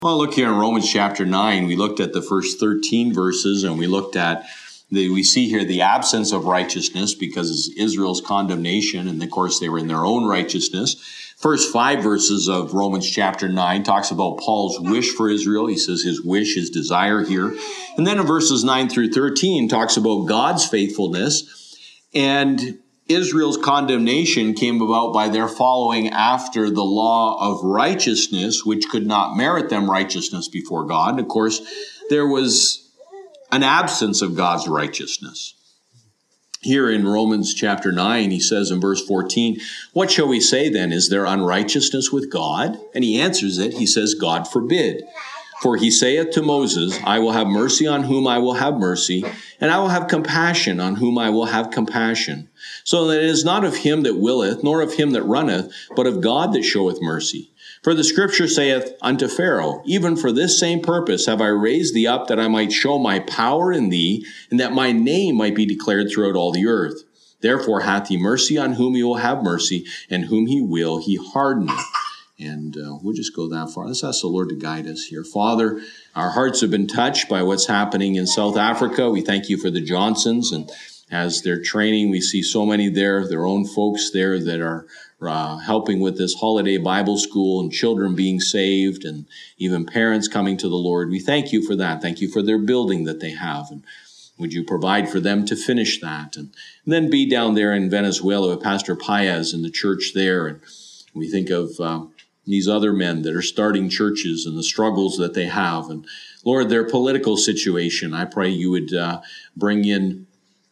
Well, look here in Romans chapter 9, we looked at the first 13 verses, and we looked at, we see here the absence of righteousness because of Israel's condemnation, and of course they were in their own righteousness. First 5 verses of Romans chapter 9 talks about Paul's wish for Israel. He says his wish, his desire here. And then in verses 9 through 13 talks about God's faithfulness, and Israel's condemnation came about by their following after the law of righteousness, which could not merit them righteousness before God. And of course, there was an absence of God's righteousness. Here in Romans chapter 9, he says in verse 14, "What shall we say then? Is there unrighteousness with God?" And he answers it. He says, "God forbid. For he saith to Moses, I will have mercy on whom I will have mercy, and I will have compassion on whom I will have compassion. So that it is not of him that willeth, nor of him that runneth, but of God that showeth mercy. For the scripture saith unto Pharaoh, even for this same purpose have I raised thee up, that I might show my power in thee, and that my name might be declared throughout all the earth. Therefore hath he mercy on whom he will have mercy, and whom he will he hardeneth." And we'll just go that far. Let's ask the Lord to guide us here. Father, our hearts have been touched by what's happening in South Africa. We thank you for the Johnsons. And as they're training, we see so many there, their own folks there that are helping with this holiday Bible school and children being saved and even parents coming to the Lord. We thank you for that. Thank you for their building that they have. And would you provide for them to finish that? And then be down there in Venezuela with Pastor Paez and the church there. And we think of these other men that are starting churches and the struggles that they have. And Lord, their political situation, I pray you would bring in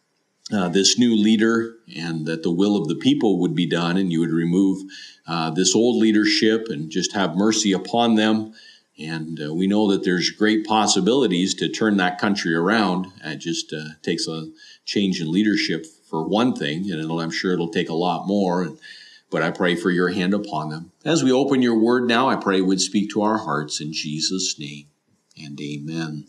this new leader, and that the will of the people would be done, and you would remove this old leadership and just have mercy upon them. And we know that there's great possibilities to turn that country around. It just takes a change in leadership for one thing, and I'm sure it'll take a lot more. But I pray for your hand upon them. As we open your word now, I pray it would speak to our hearts in Jesus' name, and amen.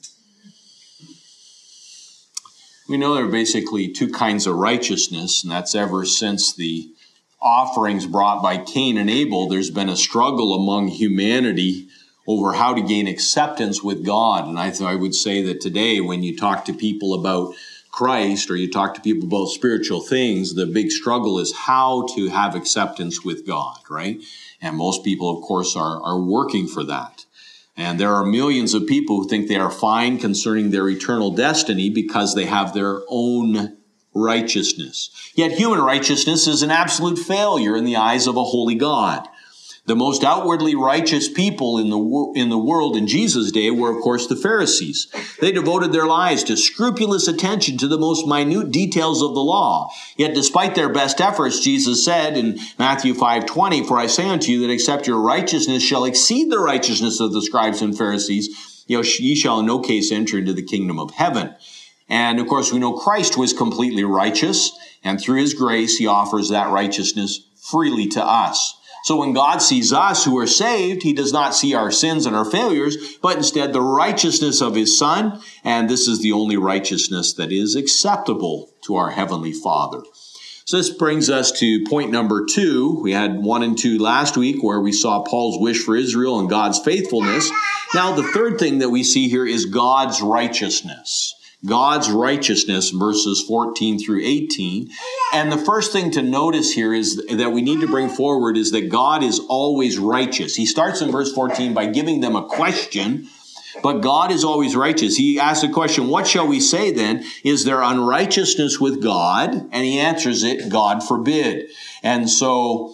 We know there are basically two kinds of righteousness, and that's ever since the offerings brought by Cain and Abel, there's been a struggle among humanity over how to gain acceptance with God. And I would say that today, when you talk to people about Christ, or you talk to people about spiritual things, the big struggle is how to have acceptance with God, right? And most people, of course, are working for that. And there are millions of people who think they are fine concerning their eternal destiny because they have their own righteousness. Yet human righteousness is an absolute failure in the eyes of a holy God. The most outwardly righteous people in the world in Jesus' day were, of course, the Pharisees. They devoted their lives to scrupulous attention to the most minute details of the law. Yet despite their best efforts, Jesus said in Matthew 5:20, "For I say unto you that except your righteousness shall exceed the righteousness of the scribes and Pharisees, ye shall in no case enter into the kingdom of heaven." And of course, we know Christ was completely righteous, and through his grace, he offers that righteousness freely to us. So when God sees us who are saved, he does not see our sins and our failures, but instead the righteousness of his Son. And this is the only righteousness that is acceptable to our Heavenly Father. So this brings us to point number 2. We had 1 and 2 last week, where we saw Paul's wish for Israel and God's faithfulness. Now the third thing that we see here is God's righteousness. God's righteousness, verses 14 through 18. And the first thing to notice here is that we need to bring forward is that God is always righteous. He starts in verse 14 by giving them a question, but God is always righteous. He asks the question, what shall we say then? Is there unrighteousness with God? And he answers it, God forbid. And so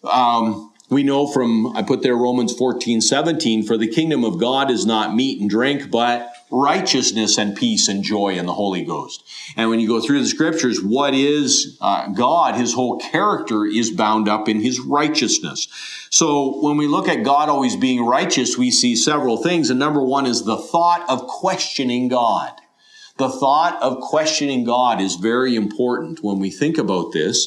we know from, I put there Romans 14:17, for the kingdom of God is not meat and drink, but righteousness and peace and joy in the Holy Ghost. And when you go through the scriptures, what is God? His whole character is bound up in his righteousness. So when we look at God always being righteous, we see several things. And number one is the thought of questioning God. The thought of questioning God is very important when we think about this.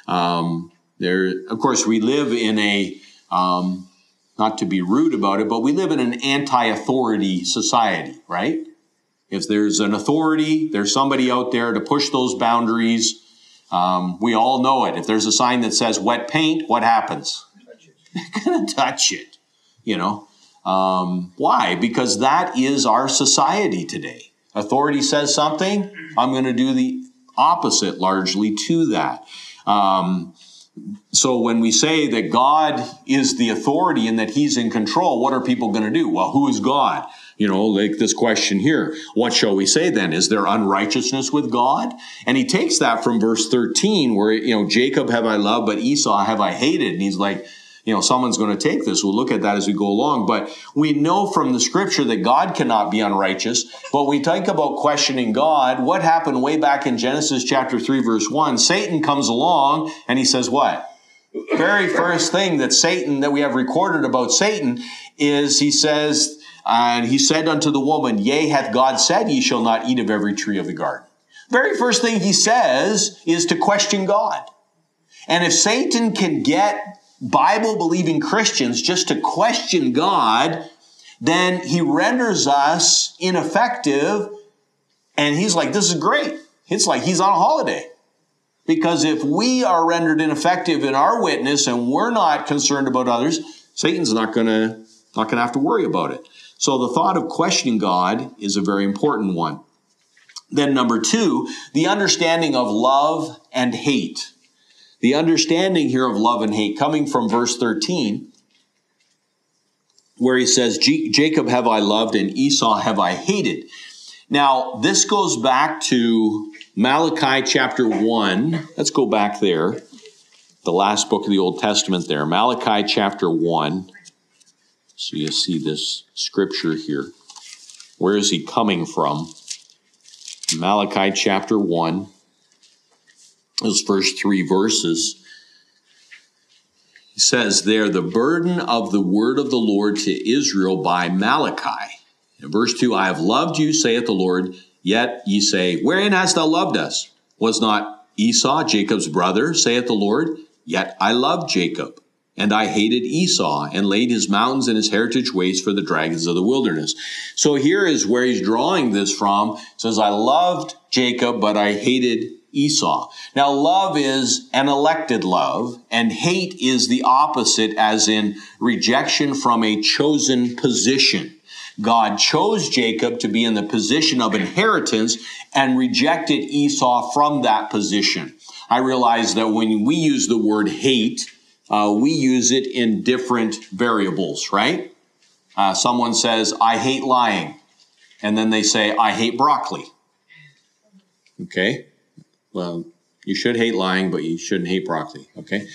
Of course, we live in a, not to be rude about it, but we live in an anti-authority society, right? If there's an authority, there's somebody out there to push those boundaries. We all know it. If there's a sign that says wet paint, what happens? They're going to touch it, you know. Why? Because that is our society today. Authority says something, I'm going to do the opposite largely to that. So when we say that God is the authority and that he's in control, what are people going to do? Well, who is God? Like this question here. What shall we say then? Is there unrighteousness with God? And he takes that from verse 13 where, Jacob have I loved, but Esau have I hated. And he's like, someone's going to take this. We'll look at that as we go along. But we know from the scripture that God cannot be unrighteous. But we think about questioning God. What happened way back in Genesis chapter 3, verse 1? Satan comes along and he says what? Very first thing that we have recorded about Satan is he says, and he said unto the woman, yea, hath God said, ye shall not eat of every tree of the garden. Very first thing he says is to question God. And if Satan can get Bible-believing Christians just to question God, then he renders us ineffective. And he's like, this is great. It's like he's on a holiday. Because if we are rendered ineffective in our witness and we're not concerned about others, Satan's not going to have to worry about it. So the thought of questioning God is a very important one. Then number 2, the understanding of love and hate. The understanding here of love and hate coming from verse 13, where he says, Jacob have I loved and Esau have I hated. Now, this goes back to Malachi chapter 1. Let's go back there. The last book of the Old Testament there. Malachi chapter 1. So you see this scripture here. Where is he coming from? Malachi chapter 1. Those first 3 verses. He says there, the burden of the word of the Lord to Israel by Malachi. In verse 2, I have loved you, saith the Lord, yet ye say, wherein hast thou loved us? Was not Esau Jacob's brother, saith the Lord? Yet I loved Jacob, and I hated Esau, and laid his mountains and his heritage waste for the dragons of the wilderness. So here is where he's drawing this from. It says, I loved Jacob, but I hated Esau. Now, love is an elected love, and hate is the opposite, as in rejection from a chosen position. God chose Jacob to be in the position of inheritance and rejected Esau from that position. I realize that when we use the word hate, we use it in different variables, right? Someone says, I hate lying. And then they say, I hate broccoli. Okay? Well, you should hate lying, but you shouldn't hate broccoli, okay?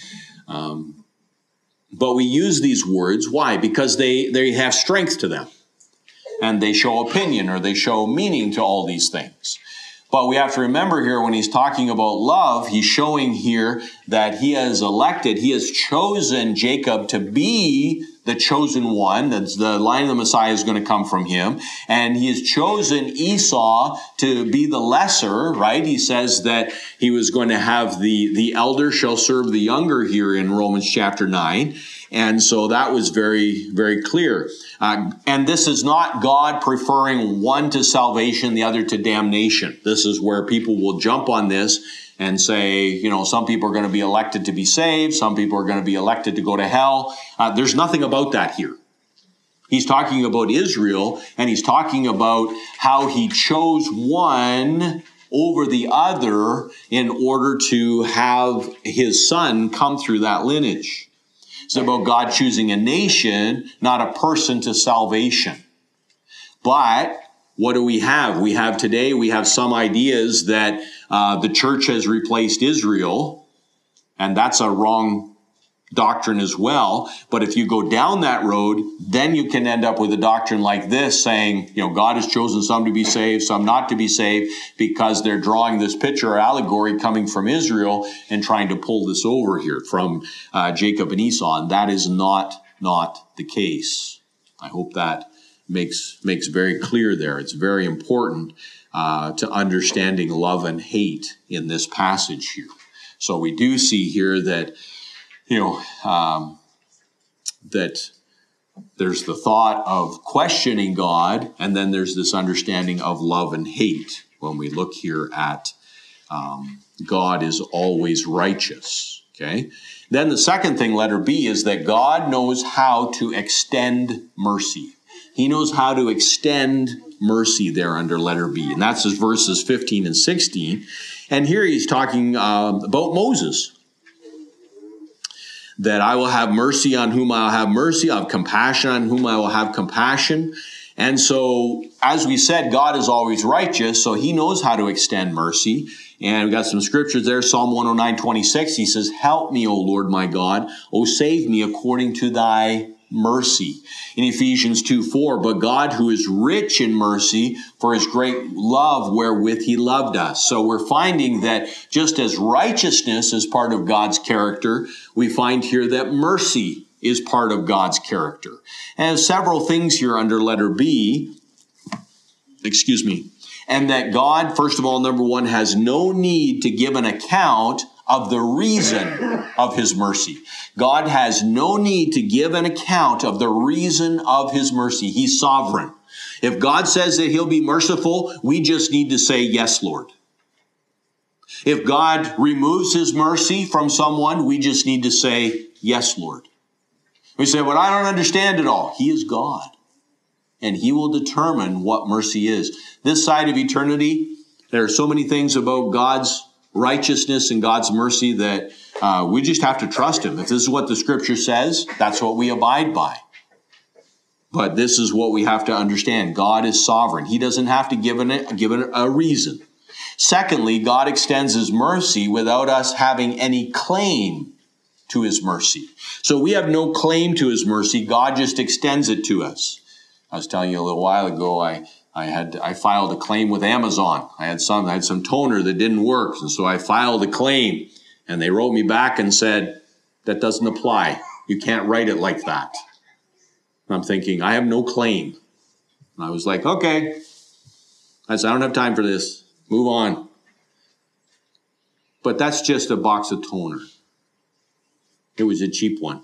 But we use these words. Why? Because they have strength to them. And they show opinion or they show meaning to all these things. But we have to remember here when he's talking about love, he's showing here that he has chosen Jacob to be the chosen one. That's the line of the Messiah is going to come from him. And he has chosen Esau to be the lesser, right? He says that he was going to have the elder shall serve the younger here in Romans chapter 9. And so that was very, very clear. And this is not God preferring one to salvation, the other to damnation. This is where people will jump on this and say, some people are going to be elected to be saved. Some people are going to be elected to go to hell. There's nothing about that here. He's talking about Israel, and he's talking about how he chose one over the other in order to have his son come through that lineage. It's about God choosing a nation, not a person to salvation. But what do we have? We have some ideas that the church has replaced Israel, and that's a wrong doctrine as well. But if you go down that road, then you can end up with a doctrine like this saying, God has chosen some to be saved, some not to be saved, because they're drawing this picture or allegory coming from Israel and trying to pull this over here from Jacob and Esau. And that is not the case. I hope that makes very clear there. It's very important to understanding love and hate in this passage here. So we do see here that that there's the thought of questioning God, and then there's this understanding of love and hate when we look here at God is always righteous. Okay. Then the second thing, letter B, is that God knows how to extend mercy. He knows how to extend mercy there under letter B. And that's verses 15 and 16. And here he's talking about Moses. That I will have mercy on whom I will have mercy. I'll have compassion on whom I will have compassion. And so, as we said, God is always righteous, so he knows how to extend mercy. And we've got some scriptures there. Psalm 109:26, he says, help me, O Lord my God. O save me according to thy mercy. In Ephesians 2:4, but God who is rich in mercy for his great love wherewith he loved us. So we're finding that just as righteousness is part of God's character, we find here that mercy is part of God's character. And several things here under letter B, and that God, first of all, number one, has no need to give an account of the reason of his mercy. God has no need to give an account of the reason of his mercy. He's sovereign. If God says that he'll be merciful, we just need to say, yes, Lord. If God removes his mercy from someone, we just need to say, yes, Lord. We say, well, I don't understand it all. He is God, and he will determine what mercy is. This side of eternity, there are so many things about God's righteousness and God's mercy that we just have to trust him. If this is what the scripture says, that's what we abide by. But this is what we have to understand. God is sovereign. He doesn't have to give it a reason. Secondly, God extends his mercy without us having any claim to his mercy. So we have no claim to his mercy. God just extends it to us. I was telling you a little while ago, I filed a claim with Amazon. I had some toner that didn't work, and so I filed a claim, and they wrote me back and said, that doesn't apply. You can't write it like that. And I'm thinking, I have no claim. And I was like, okay. I said, I don't have time for this. Move on. But that's just a box of toner. It was a cheap one.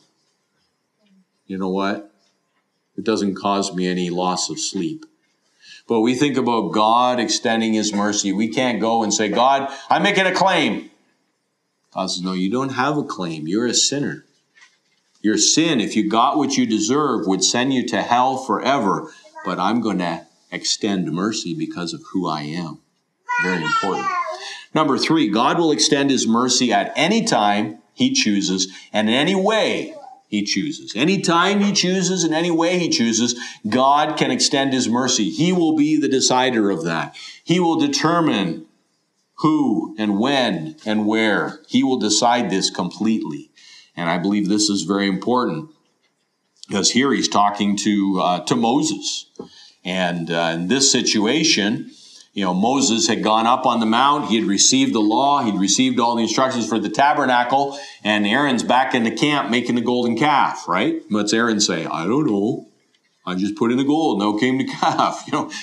You know what? It doesn't cause me any loss of sleep. But we think about God extending his mercy. We can't go and say, God, I'm making a claim. God says, no, you don't have a claim. You're a sinner. Your sin, if you got what you deserve, would send you to hell forever. But I'm going to extend mercy because of who I am. Very important. Number 3, God will extend his mercy at any time he chooses and in any way he chooses. Anytime he chooses, in any way he chooses, God can extend his mercy. He will be the decider of that. He will determine who and when and where. He will decide this completely. And I believe this is very important because here he's talking to Moses. And in this situation, Moses had gone up on the mount. He had received the law. He'd received all the instructions for the tabernacle. And Aaron's back in the camp making the golden calf, right? What's Aaron say? I don't know. I just put in the gold. No came to calf.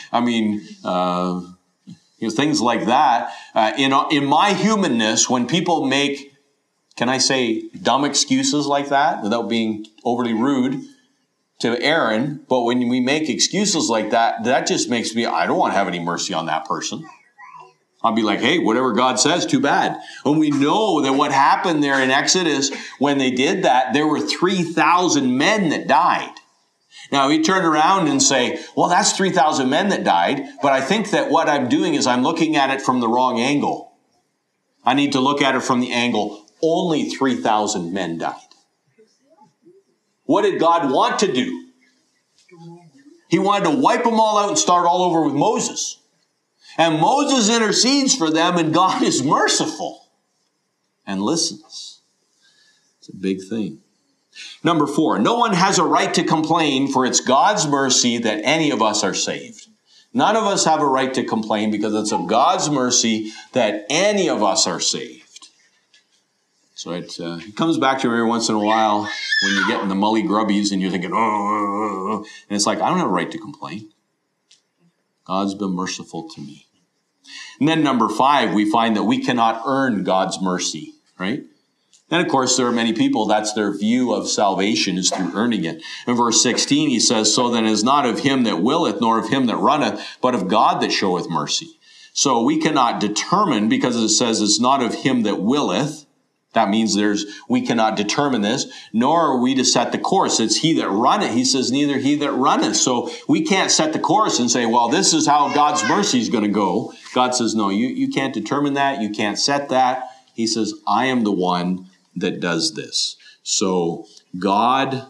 Things like that. In my humanness, when people make, can I say, dumb excuses like that without being overly rude to Aaron, but when we make excuses like that, that just makes me, I don't want to have any mercy on that person. I'll be like, hey, whatever God says, too bad. And we know that what happened there in Exodus, when they did that, there were 3,000 men that died. Now, we turn around and say, well, that's 3,000 men that died, but I think that what I'm doing is I'm looking at it from the wrong angle. I need to look at it from the angle, only 3,000 men died. What did God want to do? He wanted to wipe them all out and start all over with Moses. And Moses intercedes for them, and God is merciful and listens. It's a big thing. Number 4, no one has a right to complain, for it's God's mercy that any of us are saved. None of us have a right to complain because it's of God's mercy that any of us are saved. So it comes back to me every once in a while when you're getting the mully grubbies and you're thinking, and it's like, I don't have a right to complain. God's been merciful to me. And then number 5, we find that we cannot earn God's mercy, right? And of course, there are many people, that's their view of salvation is through earning it. In verse 16, he says, so then it is not of him that willeth, nor of him that runneth, but of God that showeth mercy. So we cannot determine, because it says it's not of him that willeth, That means we cannot determine this, nor are we to set the course. It's he that runneth. He says, neither he that runneth. So we can't set the course and say, well, this is how God's mercy is going to go. God says, no, you can't determine that. You can't set that. He says, I am the one that does this. So God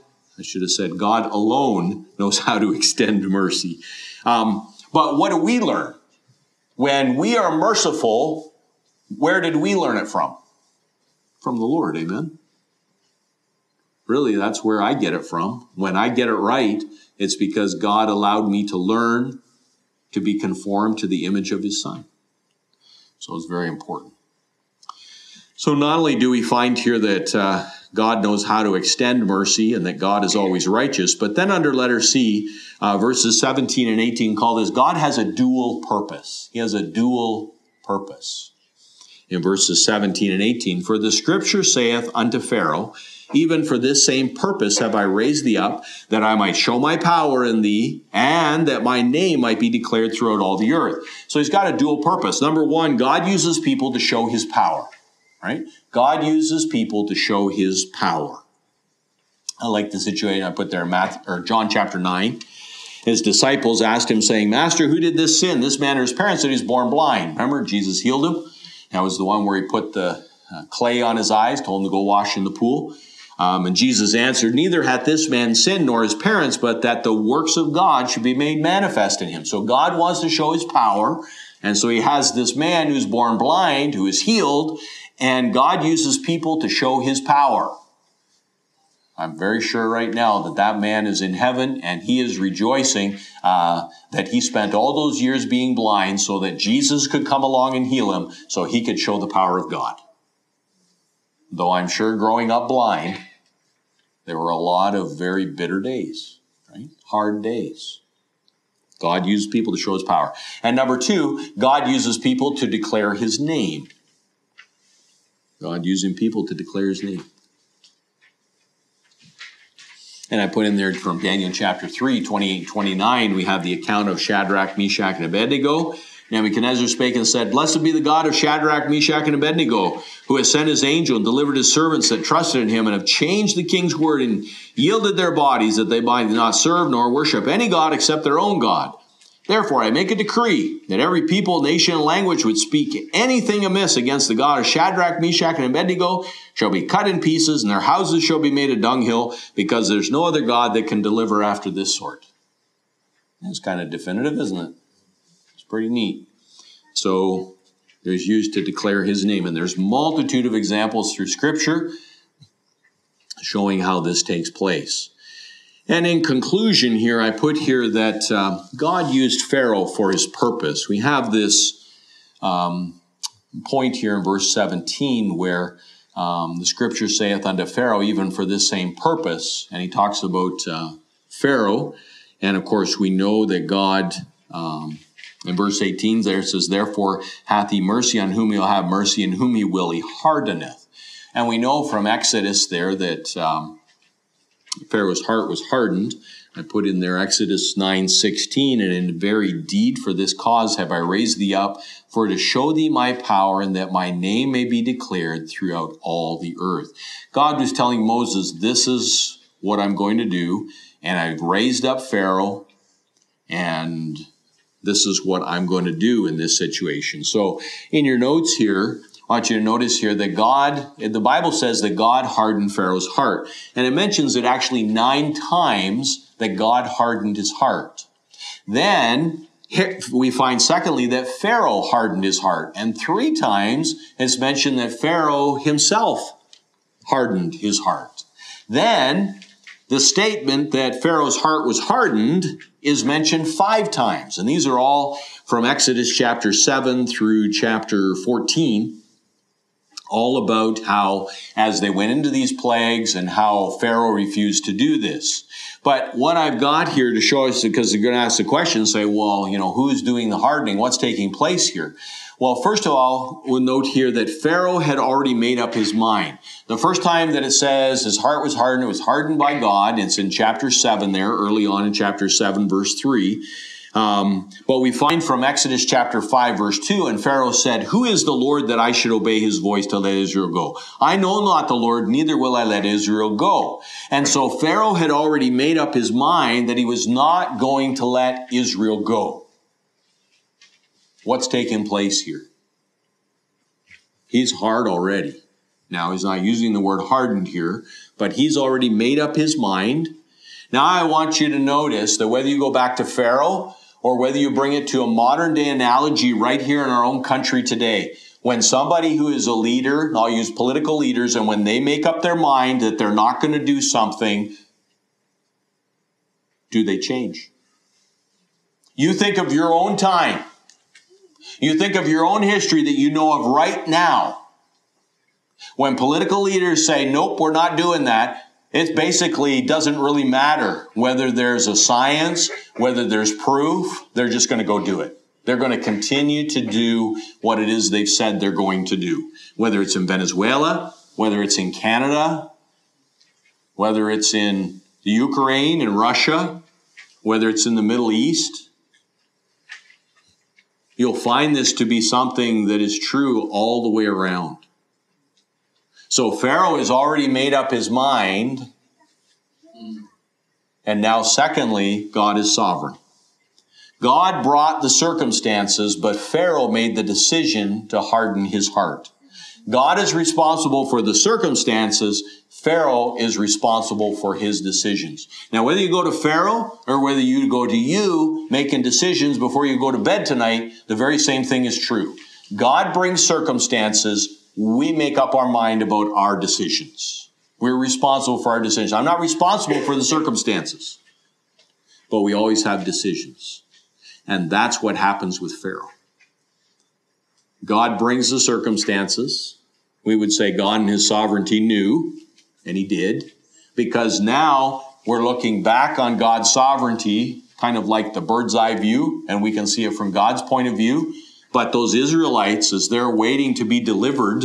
alone knows how to extend mercy. But what do we learn? When we are merciful, where did we learn it from? From the Lord, amen? Really, that's where I get it from. When I get it right, it's because God allowed me to learn to be conformed to the image of his Son. So it's very important. So not only do we find here that God knows how to extend mercy and that God is always righteous, but then under letter C, verses 17 and 18 call this, God has a dual purpose. He has a dual purpose. In verses 17 and 18, for the scripture saith unto Pharaoh, even for this same purpose have I raised thee up, that I might show my power in thee, and that my name might be declared throughout all the earth. So he's got a dual purpose. Number one, God uses people to show his power, right? God uses people to show his power. I like the situation I put there in John chapter 9. His disciples asked him, saying, Master, who did this sin, this man or his parents, that he was born blind? Remember, Jesus healed him. That was the one where he put the clay on his eyes, told him to go wash in the pool. And Jesus answered, neither hath this man sinned nor his parents, but that the works of God should be made manifest in him. So God wants to show his power. And so he has this man who's born blind, who is healed, and God uses people to show his power. I'm very sure right now that man is in heaven and he is rejoicing that he spent all those years being blind so that Jesus could come along and heal him so he could show the power of God. Though I'm sure growing up blind, there were a lot of very bitter days, right? Hard days. God used people to show his power. And number two, God uses people to declare his name. God using people to declare his name. And I put in there from Daniel chapter 3, 28 and 29, we have the account of Shadrach, Meshach, and Abednego. Nebuchadnezzar spake and said, Blessed be the God of Shadrach, Meshach, and Abednego, who has sent his angel and delivered his servants that trusted in him and have changed the king's word and yielded their bodies that they might not serve nor worship any God except their own God. Therefore, I make a decree that every people, nation, and language would speak anything amiss against the God of Shadrach, Meshach, and Abednego shall be cut in pieces, and their houses shall be made a dunghill, because there's no other God that can deliver after this sort. That's kind of definitive, isn't it? It's pretty neat. So there's used to declare his name, and there's multitude of examples through Scripture showing how this takes place. And in conclusion here, I put here that God used Pharaoh for his purpose. We have this point here in verse 17 where the scripture saith unto Pharaoh, even for this same purpose. And he talks about Pharaoh. And of course, we know that God, in verse 18 there, it says, Therefore hath he mercy on whom he will have mercy, and whom he will he hardeneth. And we know from Exodus there that Pharaoh's heart was hardened. I put in there Exodus 9:16, and in very deed for this cause have I raised thee up, for to show thee my power, and that my name may be declared throughout all the earth. God was telling Moses, this is what I'm going to do, and I've raised up Pharaoh, and this is what I'm going to do in this situation. So in your notes here, I want you to notice here that the Bible says that God hardened Pharaoh's heart. And it mentions it actually 9 times that God hardened his heart. Then we find secondly that Pharaoh hardened his heart. And 3 times it's mentioned that Pharaoh himself hardened his heart. Then the statement that Pharaoh's heart was hardened is mentioned 5 times. And these are all from Exodus chapter 7 through chapter 14. All about how, as they went into these plagues and how Pharaoh refused to do this. But what I've got here to show us, because they're going to ask the question, say, well, who's doing the hardening? What's taking place here? Well, first of all, we'll note here that Pharaoh had already made up his mind. The first time that it says his heart was hardened, it was hardened by God. It's in chapter 7 there, early on in chapter 7, verse 3. But we find from Exodus chapter 5, verse 2, and Pharaoh said, "Who is the Lord that I should obey his voice to let Israel go? I know not the Lord, neither will I let Israel go." And so Pharaoh had already made up his mind that he was not going to let Israel go. What's taking place here? He's hard already. Now, he's not using the word hardened here, but he's already made up his mind. Now, I want you to notice that whether you go back to Pharaoh or whether you bring it to a modern day analogy right here in our own country today, when somebody who is a leader, and I'll use political leaders, and when they make up their mind that they're not going to do something, do they change? You think of your own time. You think of your own history that you know of right now. When political leaders say, nope, we're not doing that, it basically doesn't really matter whether there's a science, whether there's proof, they're just going to go do it. They're going to continue to do what it is they've said they're going to do. Whether it's in Venezuela, whether it's in Canada, whether it's in the Ukraine and Russia, whether it's in the Middle East. You'll find this to be something that is true all the way around. So Pharaoh has already made up his mind. And now, secondly, God is sovereign. God brought the circumstances, but Pharaoh made the decision to harden his heart. God is responsible for the circumstances. Pharaoh is responsible for his decisions. Now, whether you go to Pharaoh or whether you go to you making decisions before you go to bed tonight, the very same thing is true. God brings circumstances. We make up our mind about our decisions. We're responsible for our decisions. I'm not responsible for the circumstances, but we always have decisions. And that's what happens with Pharaoh. God brings the circumstances. We would say God in his sovereignty knew, and he did, because now we're looking back on God's sovereignty, kind of like the bird's eye view, and we can see it from God's point of view. But those Israelites, as they're waiting to be delivered,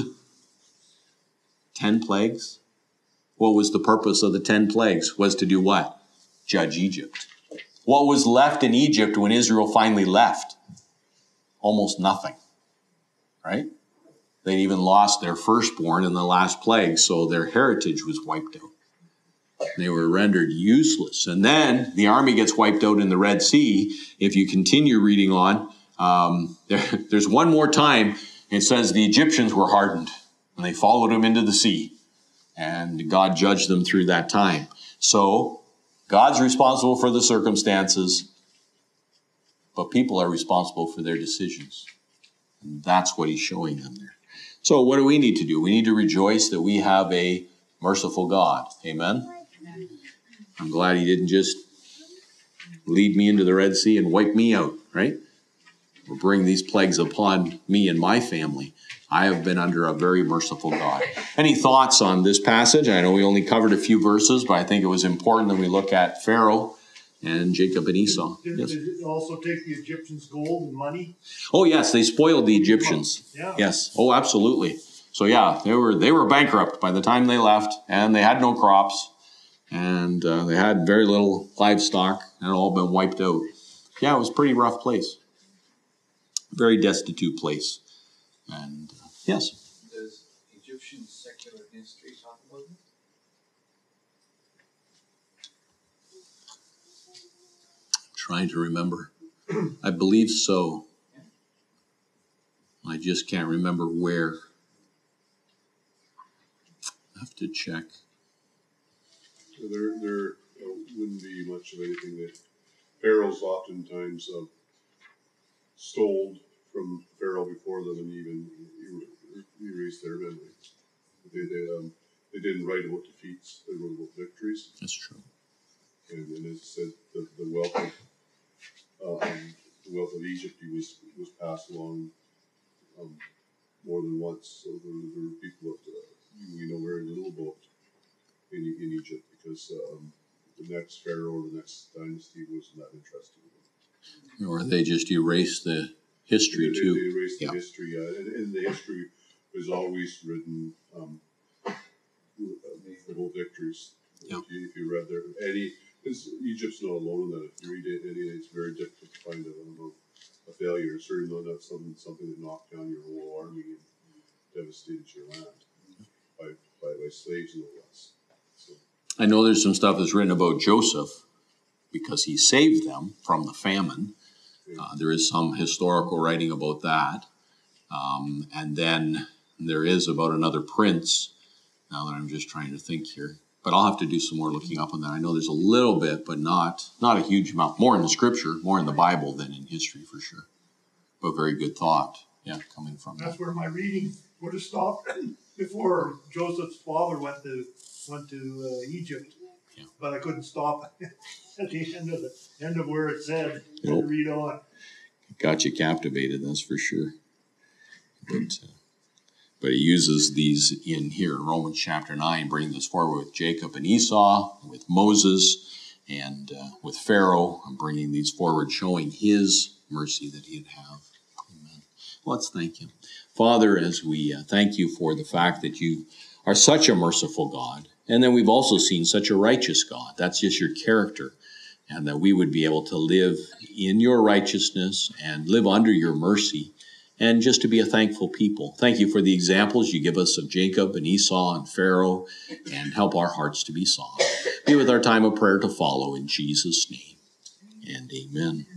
10 plagues. What was the purpose of the 10 plagues? Was to do what? Judge Egypt. What was left in Egypt when Israel finally left? Almost nothing. Right? They even lost their firstborn in the last plague, so their heritage was wiped out. They were rendered useless. And then the army gets wiped out in the Red Sea. If you continue reading on, there's one more time. It says the Egyptians were hardened, and they followed him into the sea. And God judged them through that time. So God's responsible for the circumstances, but people are responsible for their decisions. And that's what he's showing them there. So what do we need to do? We need to rejoice that we have a merciful God. Amen? I'm glad he didn't just lead me into the Red Sea and wipe me out, right? Or bring these plagues upon me and my family. I have been under a very merciful God. Any thoughts on this passage? I know we only covered a few verses, but I think it was important that we look at Pharaoh and Jacob and Esau. Did it also take the Egyptians' gold and money? Oh, yes, they spoiled the Egyptians. Yeah. Yes. Oh, absolutely. So, yeah, they were bankrupt by the time they left, and they had no crops, and they had very little livestock, and it all been wiped out. Yeah, it was a pretty rough place. Very destitute place. And, yes. Does Egyptian secular history talk about it? Trying to remember. I believe so. I just can't remember where. I have to check. There wouldn't be much of anything that pharaohs oftentimes stole from Pharaoh before them and even erased their memory. They didn't write about defeats; they wrote about victories. That's true. And as it said, the wealth of Egypt was passed along more than once. So there were people that we know very little about in Egypt because the next pharaoh or the next dynasty wasn't that interested in them. Or they just erased the history too. They erased the history, and the history was always written about victories. Yeah. If you read Because Egypt's not alone in that. If you read it, it's very difficult to find a failure. Certainly not something that knocked down your whole army and devastated your land by slaves, no less. So. I know there's some stuff that's written about Joseph because he saved them from the famine. There is some historical writing about that. And then there is about another prince, now that I'm just trying to think here. But I'll have to do some more looking up on that. I know there's a little bit, but not a huge amount. More in the scripture, more in the Bible than in history for sure. But very good thought, yeah, coming from That's that. where my reading would have stopped before Joseph's father went to Egypt. Yeah. But I couldn't stop at the end of where it said. Nope. To read on. Got you captivated, that's for sure. But he uses these in here in Romans chapter 9, bringing this forward with Jacob and Esau, with Moses, and with Pharaoh, and bringing these forward, showing his mercy that he'd have. Amen. Let's thank him. Father, as we thank you for the fact that you are such a merciful God, and then we've also seen such a righteous God. That's just your character. And that we would be able to live in your righteousness and live under your mercy, and just to be a thankful people. Thank you for the examples you give us of Jacob and Esau and Pharaoh, and help our hearts to be soft. Be with our time of prayer to follow in Jesus' name, and amen.